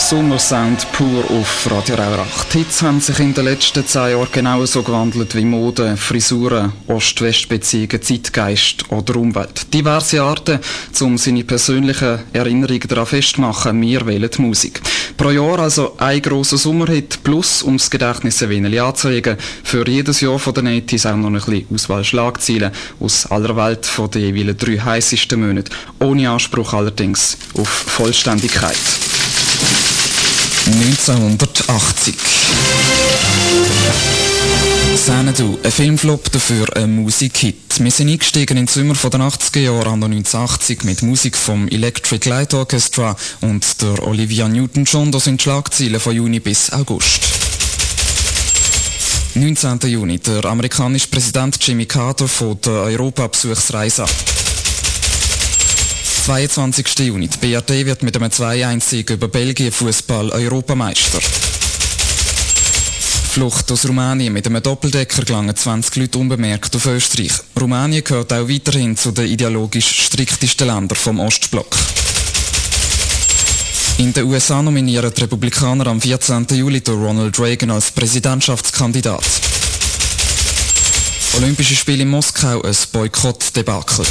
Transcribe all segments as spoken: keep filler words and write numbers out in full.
Sommersound pur auf Radio Raurach. Die Hits haben sich in den letzten zehn Jahren genauso gewandelt wie Mode, Frisuren, Ost-West-Beziehungen, Zeitgeist oder Umwelt. Diverse Arten, um seine persönlichen Erinnerungen daran festzumachen, wir wählen die Musik. Pro Jahr also ein grosser Sommerhit plus, um das Gedächtnis ein wenig anzuregen. Für jedes Jahr von den neunziger auch noch ein bisschen Auswahl Schlagzeilen aus aller Welt von den jeweils drei heissesten Monaten. Ohne Anspruch allerdings auf Vollständigkeit. neunzehnhundertachtzig. Xanadu, ein Filmflop, dafür ein Musikhit. Wir sind eingestiegen in den Sommer der achtziger Jahre an neunzehnhundertachtzig mit Musik vom Electric Light Orchestra und der Olivia Newton-John. Das sind Schlagzeilen von Juni bis August. neunzehnten Juni, der amerikanische Präsident Jimmy Carter von der Europa-Besuchsreise. zweiundzwanzigsten Juni, die B R D wird mit einem zwei eins Sieg über Belgien Fußball-Europameister. Flucht aus Rumänien mit einem Doppeldecker gelangen zwanzig Leute unbemerkt auf Österreich. Rumänien gehört auch weiterhin zu den ideologisch striktesten Ländern vom Ostblock. In den U S A nominieren die Republikaner am vierzehnten Juli durch Ronald Reagan als Präsidentschaftskandidat. Olympische Spiele in Moskau, ein Boykott-Debakel.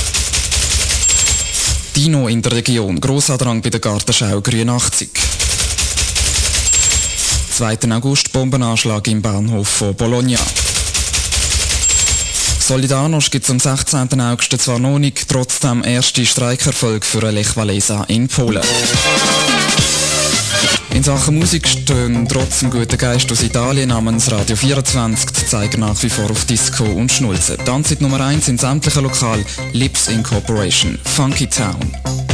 Dino in der Region, Grossandrang bei der Gartenschau Grünachtzig. zweiten August, Bombenanschlag im Bahnhof von Bologna. Solidarność gibt es am sechzehnten August zwar noch nicht, trotzdem erste Streikerfolg für Lech Walesa in Polen. In Sachen Musik stehen trotz dem guten Geist aus Italien namens Radio vierundzwanzig, die zeigen nach wie vor auf Disco und Schnulzen. Tanzit Nummer eins in sämtlichen Lokal, Lips Incorporation, Funky Town.